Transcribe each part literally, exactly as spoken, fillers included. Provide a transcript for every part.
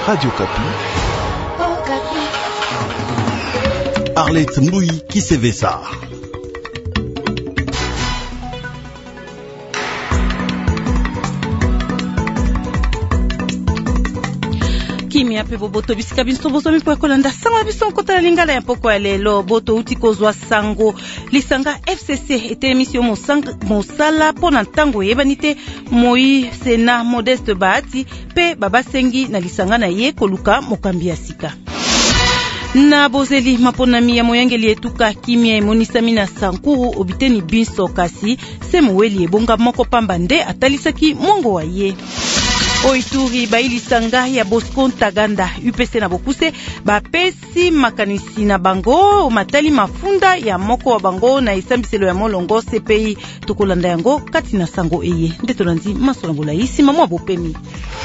Radio Kapi. Oh, Kapi. Arlette Mbui Kisevesa. Kimi ape boboto bisika biso bozomi po kolanda sango biso kota lingala ya poko ya lelo boto uti kozwa sango lisanga F C C ete emission mosanga mosala pona ntango yebanite moi sena Modeste Bahati pe baba sengi na lisanga na ye koluka mokambi ya sika na bozeli maponami ya moyangeli etuka kimia emonisami na sankuru obiteni binso kasi se moweli ebonga moko pamba nde atalisaki mongo wa ye Oituri bailisanga ya Bosco Ntaganda U P C na Bokuse bapesi makanisi na bango matali mafunda ya moko wa bango na esambiselo ya molongo C P I tokolanda yango kati na sango eye ndeto lanzi masolongola isi mama bopemi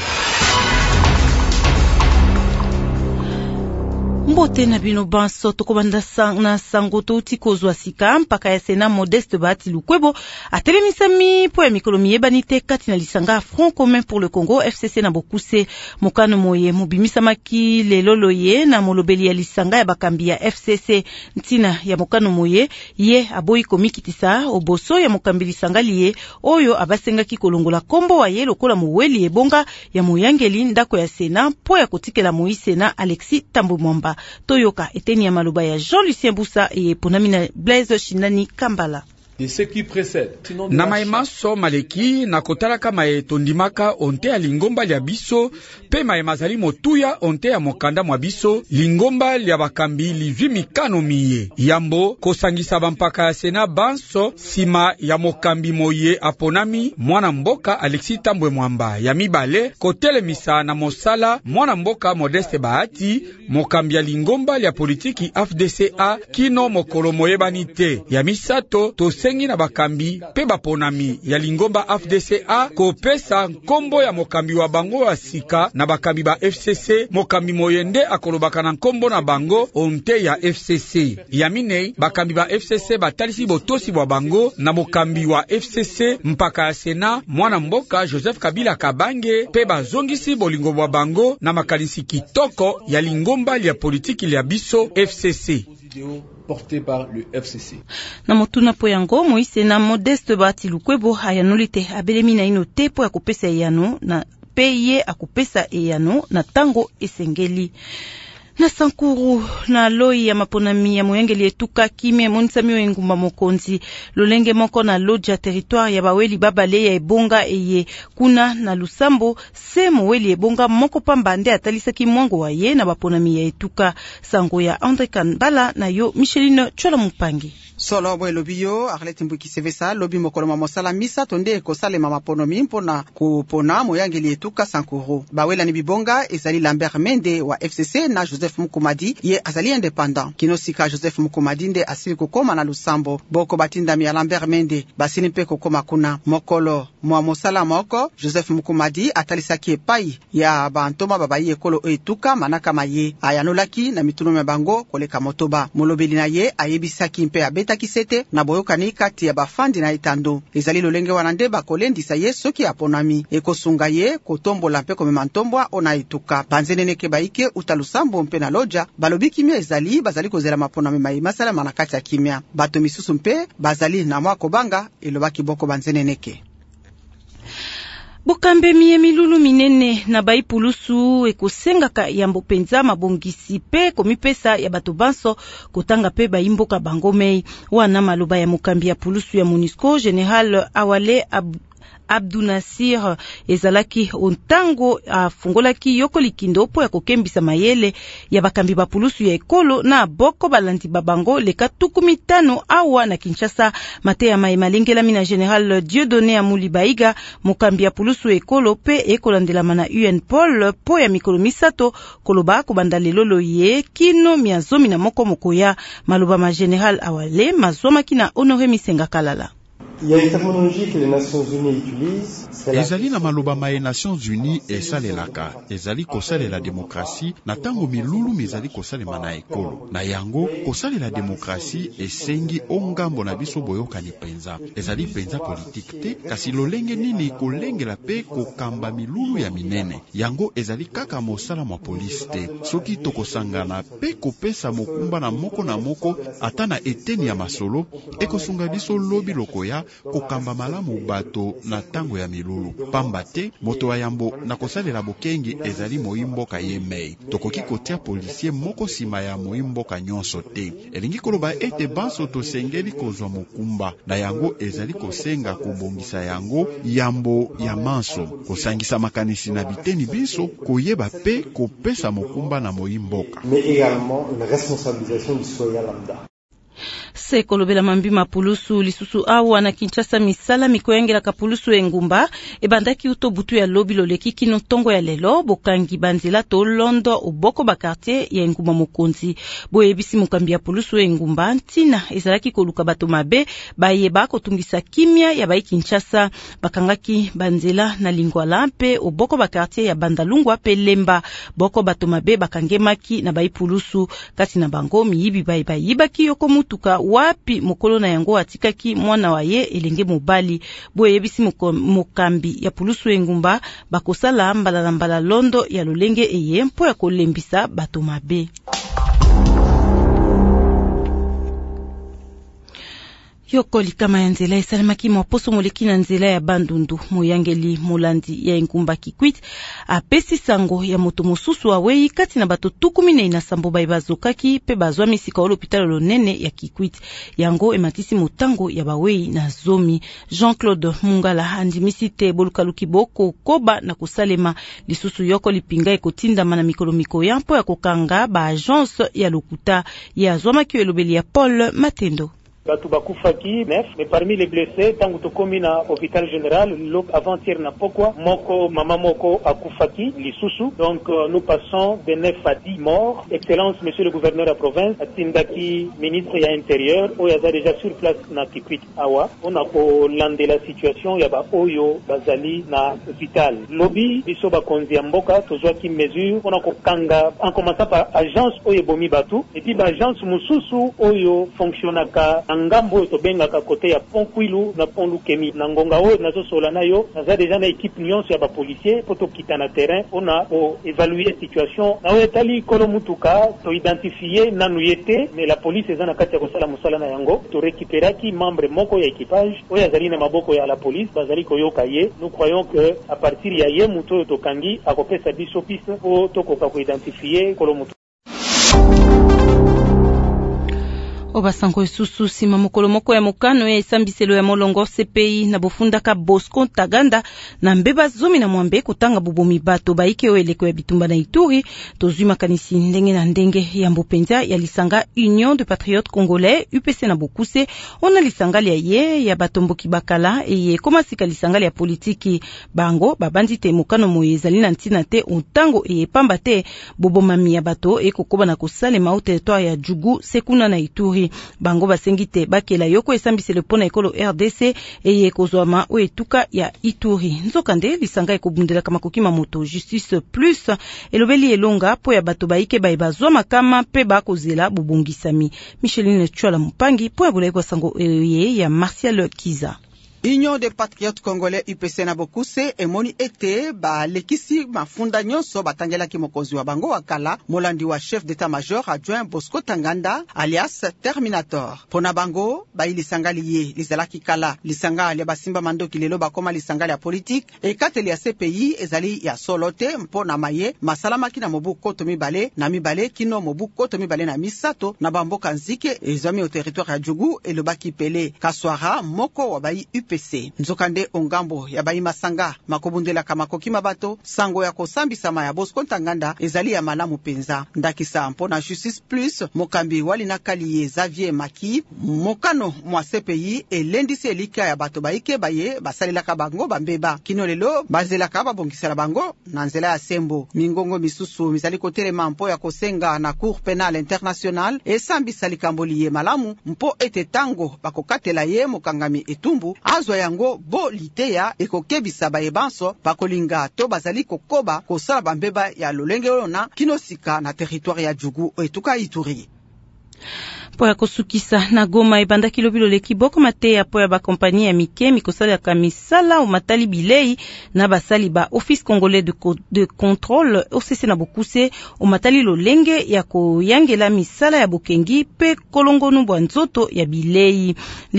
Mbote na bino banso tokobanda sang na sango touti kozwa sika mpaka ya sena Modeste Bahati Lukwebo atelemisami po ya mikolo miyebanite kati na lisanga Front Commun pour le Congo F C C na Bokuse mokano moye mobimisamaki lelo loye na molobeli ya lisanga ya bakambi ya F C C ntina ya mokano moye ye aboyi komikitisa oboso ya mokambi lisanga liye oyo abasengaki kolongola kombo wa ye lokola moweli ebonga ya moyangeli ndako ya sena po ya kotikela moise na Alexis Tambo Mwamba Toyoka eteni ya maluba ya Jean-Lucien Boussa et Ponamina Blaise Shinani Kambala. Na maimaso maleki na kotalaka mae tondimaka onte ya lingomba lia biso pe mae mazali motuya onte ya mokanda mwa biso lingomba lia bakambi livwi mikano miye yambo kosangisa bampaka ya sena banso sima ya mokambi moye aponami mwana mboka Alexis Tambwe Mwamba ya mibale kotelemisa na mosala mwana mboka Modeste Bahati mokambi ya lingomba lia politiki F D C A kino mokolo moyebanite ya misato tose na bakambi pe baponami ya lingomba F D C A kopesa nkombo ya mokambi wa bango wa sika na bakambi ba F C C mokambi moyende akolobaka na nkombo na bango onte ya F C C ya minei bakambi ba F C C batalisi botosi bwa bango na mokambi wa F C C mpaka ya sena mwana mboka Joseph Kabila Kabange pe bazongisi bolingo bwa bango na makanisi kitoko ya lingomba ya politiki ya biso F C C porté par le F C C. Na motuna po yango Moise na Modeste Bahati Lukwebo ayanolite abelemi na ino te po ya kopesa eyano na peye akopesa eyano na tango esengeli. Na sankuru na loi ya maponami ya moyangeli etuka kimia monisami wengumba mokonzi lolenge moko na loja territoire ya baweli babale ya ebonga eye kuna na lusambo se moweli ebonga moko pamba nde atalisaki mwango wa ye na baponami ya etuka sango ya Andre Kanbala na yo Micheline Chola Mupangi Solo bwe lobi yo Arlette Mbui Kisevesa lobi mokolo mamosala misa tonde ekosalema maponomi mpona kupona moyangeli etuka sankuru bawela ni bibonga ezali Lambert Mende wa F C C na Joseph Mukumadi ye azali indépendant kinosika Joseph Mukumadi nde asili kokoma na lusambo boko batindami ya Lambert Mende basini mpe kokoma kuna mokolo mwa mosala moko Joseph Mukumadi atalisaki epai ya bantoma babayi ekolo etuka manaka maye ayanolaki na mituno ya bango koleka motoba molobeli na ye ayebisaki mpe abeta kisete na boyokani kati ya bafandi na etando ezali lolenge wana nde bakolendisa ye soki aponami ekosunga ye kotombola mpe komema ntombwa ona etuka banzeneneke baike utalusambo mpe na loja balobi kimia ezali bazali kozela maponami mai masala mana kati ya kimia bato misusu mpe bazali na mwa kobanga elobaki boko banzeneneke Bokambe miye milulu minene na baipulusu ekosengaka yambo penza mabongisi pe komipesa ya bato banso kotanga pe baimboka bangomei wana maloba ya mokambi ya pulusu ya MONUSCO General Awale Ab Abdou Nasir ezalaki ontango afungolaki yokolikindo po ya kokembisa mayele ya bakambi bapulusu ya ekolo na boko balandi babango leka tukumi tano awa na Kinshasa mate ya mai malengela mina General Dieudonné Amuli Baiga mokambi ya pulusu ekolo pe ekolandela mana U N Paul po ya mikolo misato koloba kubanda lelolo ye kino miazomi na moko mokoya maloba ma General Awale mazoma kina Honoré Misenga Kalala. Il y a une terminologie que les Nations Unies utilisent. Ezali na maloba ma Nations Unies esalelaka ezali kosalela demokrasi na tango milulu mizali kosalema na ekolo na yango kosalela demokrasi esengi ongambo na biso boyokani penza ezali penza politique te kasi lolenge nini kolengela pe kokamba milulu ya minene yango ezali kaka mosala mwa polisi te soki tokosangana pe kopesa mokumba na moko na moko ata na eteni ya masolo ekosunga biso lobi lokoya kokamba malamu bato na tango ya milulu pamba te moto wa yambo na kosalela bokengi ezali moimboka yemei tokoki kotia policier moko sima ya moimboka nyonso te elingi koloba ete banso tosengeli kozwa mokumba na yango ezali kosenga kobongisa yango yambo ya manso kosangisa makanisi na biteni biso koyeba pe kopesa mokumba na moimboka mais également une responsabilisation du citoyen lambda. Sekolobela mambima pulusu lisusu awa na Kinshasa misala mikoyengela kapulusu engumba ebandaki uto butu ya lobi loleki kino tongo ya lelo bokangi banzela to londo oboko ba quartier ya engumba mokonzi boyebisi mukambi ya pulusu engumba ntina ezalaki koluka bato mabe bayeba kotungisa kimia ya bai Kinshasa bakangaki banzela na lingwala mpe oboko ba quartier ya Bandalungwa pe Lemba boko bato mabe bakangemaki na bai pulusu kasi na bango miyibi bai bayibaki yoko mutuka wapi mokolo na yango atikaki mwana wa ye elenge mobali boyebisi mokambi ya pulusu engumba bakosala mbala na mbala londo ya lolenge eye mpo ya kolembisa bato mabe. Yokoli kama ya nzela esalemaki mwaposo moleki na nzela ya Bandundu moyangeli molandi ya engumba Kikwit apesi sango ya moto mosusu awei kati na bato tukumi na inasambo bai bazokaki pe bazwa misika olopitalo lonene ya Kikwit yango ematisi motango ya bawei na zomi. Jean-Claude Mungala andimisi te bolukaluki boko koba na kusalema lisusu yokoli pinga ekotinda mana mikolo mikoya mpo ya kokanga ba agence ya lokuta ya zwamaki elobeli ya Paul Matendo. Batu bakufaki neuf, mais parmi les blessés, tangu tokomi na hôpital général, avant-hier na pokwa, moko, mama moko akufaki, lisusu. Donc euh, nous passons de neuf à dix morts. Excellence, monsieur le gouverneur de la province, Atindaki, ministre ya intérieur, oyaza déjà sur place na Kikwit awa. On a ko lande la situation, yaba oyo bazali na hôpital. Lobby, biso bakonzi ya mboka, tozwa ki mesure, on a ko kanga, en commençant par agence oyo bomi batu, et puis ba agence mususu oyo fonctionnaka ngambo to benga ka kote ya pont Kwilu na pont Lukemi na ngonga o nazo sola nayo naza deja na équipe nyonso ya ba policier poto kita na terrain on a o évaluer situation na wetali kolo mutuka to identifier nanu yete mais la police ezana kati ya kosala musala na yango to récupéraki membre moko ya équipage oya zali na maboko ya la police bazali koyoka ye. Nous croyons que à partir ya ye muto to kangi akopesa biso piste o to ko ka identifier kolo mutuka. Obasango esusu sima mokolo moko ya mokano ya esambiselo ya molongo C P I na bofundaka Bosco Ntaganda na mbeba zomi na mwambe kutanga bubomi bato baike oeleko ya bitumba na Ituri tozwi makanisi ndenge na ndenge ya mbopenza ya lisanga Union de Patriotes Congolais U P C na Bokuse ona lisanga ya ye ya batomboki bakala eye koma sika lisanga ya politiki bango babandi te mokano moyezali na ntina te ontango eye pamba te bobomami ya bato ekokoba na kosalema au territoire ya Jugu sekuna na Ituri bango basengite bakela yoko esambisele pona ekolo R D C eye kozwama o etuka ya Ituri nzokande lisanga ekobundela kama kokima moto justice plus elobeli elonga po ya bato baike bae bazwama kama pe bakozela bubungisami. Micheline Chwala Mupangi po ya bulaiko sango eye ya Martial Kiza. Union des Patriotes Congolais U P C na Bokuse emoni ete ba lekisi mafunda nyonso batangelaki mokonzi wa bango wakala molandi wa chef d'état-major adjoint Bosco Ntaganda alias Terminator. Pona bango ba ilisanga liye lizalaki kala lisanga ya basimba mandoki lelo bakoma lisanga ya politique e kateli ya C P I ezali ya solote mpona maye masalamaki na mobu koto mibale na mibale kino mobu koto mibale na misato na bamboka nzike ezami au territoire ya Jugu elobaki pele kaswara moko wa bai U P C P C. Nzokande ongambo ya bayi masanga makobundela kama koki mabato sango ya kosambisama ya Bosco Ntaganda ezali ya malamu penza. Ndakisa mpona Justice Plus mokambi wali nakaliye Xavier Maki mokano mwa C P I elendisi elika ya bato baike baye basalelaka bango bambeba kino lelo bazelaka babongisela bango na nzela ya sembo. Mingongo misusu mizali kotelema mpo ya kosenga na Cour Penal International esambisa likambo liye malamu mpo ete tango bakokatela ye mokangami etumbu azwa yango bo liteya ekokebisa bayebanso bakolinga to bazali kokoba kosala bambeba ya lolenge ona kinosika na territoire ya Djugu etuka Ituri. Po ya kosukisa na Goma ebandaki lobilo leki boko mateya po ya ba kompani ya mike mikosala ya kamisala o matali bilei na basali ba Office Congolais de, co de Contrôle O C C na bokuse o matali lolenge ya koyangela misala ya bokengi pe kolongonu bwa nzoto ya bilei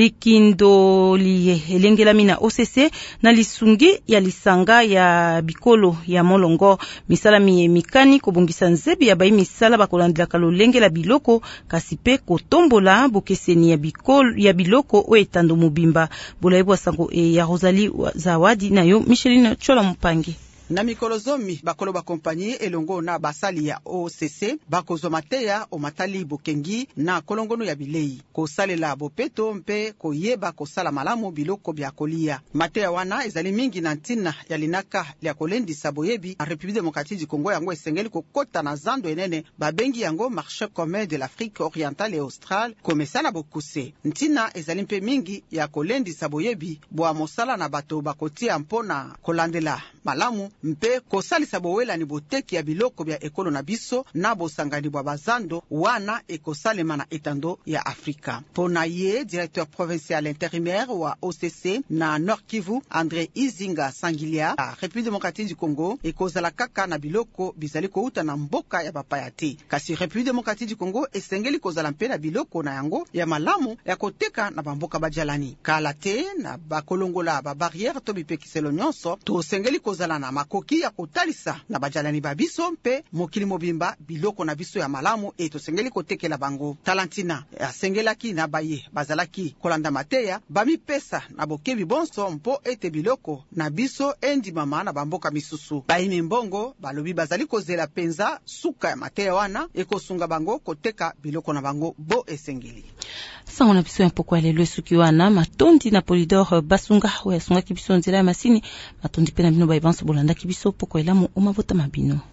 likindo li elengela mina O C C na lisungi ya lisanga ya bikolo ya molongo misala miye mikani kobongisa nzebi ya bayi misala bakolandela kalolenge la biloko kasi pe tombola bokeseni ya bikol ya biloko o etando mobimba bolaibwa sango e ya Rosalie Zawadi nayo Micheline Chola Mupangi. Na mikolo zomi bakolo ba kompani elongo na basali ya O C C bakozwa mateya o matali bokengi na kolongono ya bilei kosalela bopeto mpe koyeba kosala malamu biloko bya kolia. Mateya wana ezali mingi na ntina ya linaka ya kolendisa boyebi a République démocratique du Congo yango esengeli kokota na zando enene babengi yango marché commun de l'Afrique orientale et australe komesana bokuse. Ntina ezali mpe mingi ya kolendisa boyebi bwa mosala na bato bakotia mpona kolandela malamu mpe kosalisa bowela ni boteki ya biloko bya ekolo na biso na bosangani bwa bazando wana ekosalema na etando ya Afrika. Pona ye directeur provincial intérimaire wa O C C na Nord Kivu André Izinga Sangilia a République démocratique du Congo ekozala kaka na biloko bizali kouta na mboka ya bapayate. Kasi République démocratique du Congo esengeli kozala mpe na biloko na yango ya malamu ya koteka na bamboka bajalani. Kala te na bakolongola ba barrière to bipekiselo nyonso to sengeli kozala na makoki ya kotalisa na bajalani babiso mpe mokili mobimba biloko na biso ya malamu eto sengeli kotekela bango. Talantina asengelaki na baye bazalaki kolanda mateya bami pesa na bokebi bonso mpo ete biloko na biso endi mama na bamboka misusu. Baimi mbongo balobi bazali kozela penza suka ya mateya wana ekosunga bango koteka biloko na bango bo esengeli. Sango na biso ya mpoko ya lelo esuki wana matondi na Polydor Basunga oya sunga kibiso nzela ya masini matondi pe na bino bayibanso bolanda kibiso poko elamu umavota mabino.